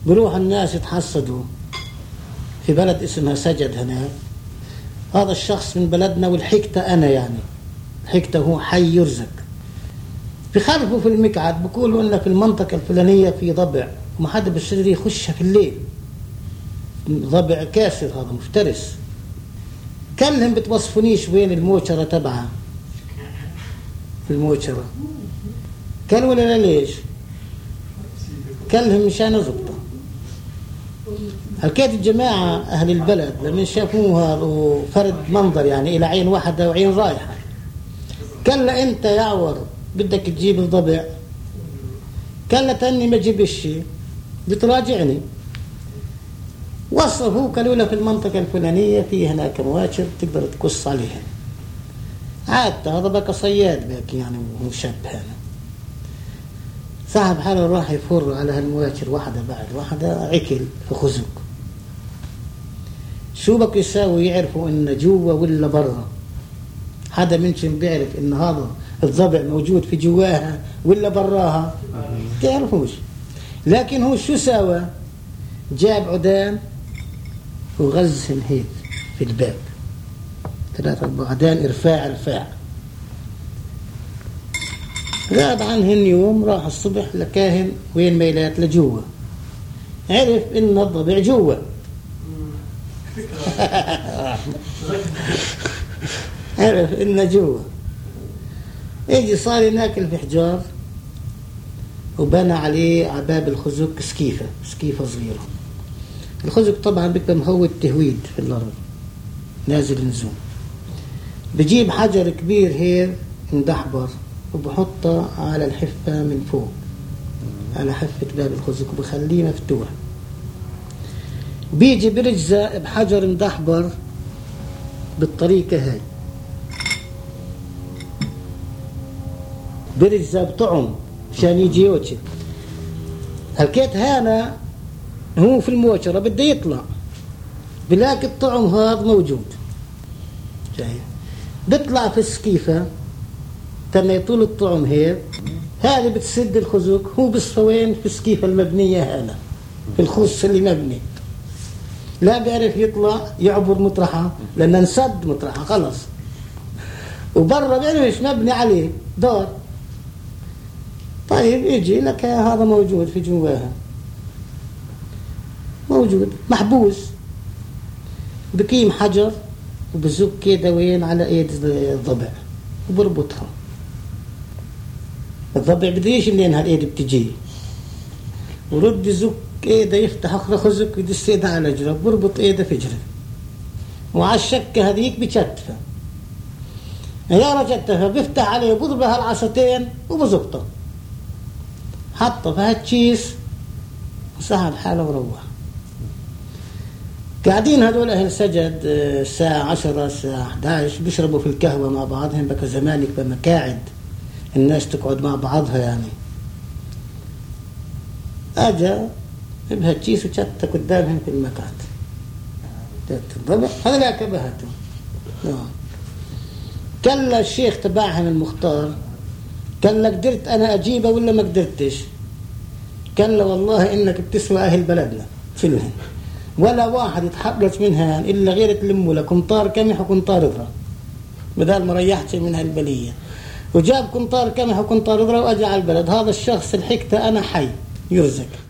بروح الناس يتحصدوا في بلد اسمها سجد هناك. هذا الشخص من بلدنا والحكته أنا يعني الحكته هو حي يرزق. بخلفوا في المقعد بيقولوا إن في المنطقة الفلانية في ضبع وما حدا بالشرير يخشها في الليل. ضبع كاسر هذا مفترس. كلهم بتوصفونيش وين الموشرة تبعها في الموشرة. قالوا لنا ليش؟ كلهم مشان زبطة. هلكات الجماعة أهل البلد لما شافوها وفرد منظر يعني إلى عين واحدة وعين رايحة. قال له أنت يا عور بدك تجيب الضبع؟ قال له تاني ما جيبش بتراجعني. وصفوا قالوا له في المنطقة الفلانية في هناك مواشر تقدر تقص عليها. عاد هذا بقى صياد بك يعني وشاب هنا. صاحب حاله راح يفر على هالمواشر واحدة بعد واحدة عكل في خزق. شو بك يساوي يعرفوا إن جوا ولا برا؟ حدا منشن بيعرف إن هذا الضبع موجود في جواها ولا براها؟ تعرفوش. لكن هو شو ساوى؟ جاب عدان وغزهم هيك في الباب 3-4 عدان إرفاع. غاب عنهن يوم. راح الصبح لكاهن وين ميلات لجوا. عرف إن الضبع جوا. عرف إن جوا. يجي صار يناكل في حجار وبنى عليه عباب الخزق سكيفة صغيرة. الخزق طبعا بيبقى مهود تهويد في الأرض نازل نزوم. بجيب حجر كبير هير مدحبر وبحطه على الحفة من فوق على حفة باب الخزق وبخليه مفتوح. بيجي برجزة بحجر مدحبر بالطريقة هاي. برجزة بطعم عشان يجي يوتي. هلكيت هانا هو في الموشرة بده يطلع بلاقي الطعم هذا موجود. شايف بيطلع في السكيفة تم يطول الطعم هيك. هذه بتسد الخزق. هو بصفوين في السكيفة المبنية هنا في الخص اللي مبني. لا بيعرف يطلع يعبر مطرحة لأنه انسد مطرحة خلص. وبرا بيعرفش مبني عليه دار. طيب يجي لك هذا موجود في جواها موجود محبوس. بقيم حجر وبزق كده وين على ايد الضبع وبربطها. الضبع بديش منين هالايد بتجي ورد يزق ايده يفتح اخر خزق يدس ايده على جره بربط ايده في جره وعلى الشكه هذيك بشتفه. يا رجتها بيفتح عليه بضربها العصتين وبزقطه حطه في هالكيس وسحب حاله وروح. قاعدين هذول أهل سجد الساعة 10 الساعة 11 بيشربوا في القهوة مع بعضهم. بقى زمانك بمكاعد الناس تقعد مع بعضها يعني. أجا بهالكيس وشتة قدامهم في المقعد الضبع هذا لا كبهته. قال الشيخ تبعهم المختار قال له قدرت أنا أجيبه ولا ما قدرتش؟ قال له والله إنك بتسوى أهل بلدنا فيلهم ولا واحد يتحرج منها إلا غير تلموا لك قنطار كمح وقنطار ذرة بدل ما ريحتش منها البلية. وجاب قنطار كمح وقنطار ذرة وأجى على البلد. هذا الشخص الحكته أنا حي يرزق.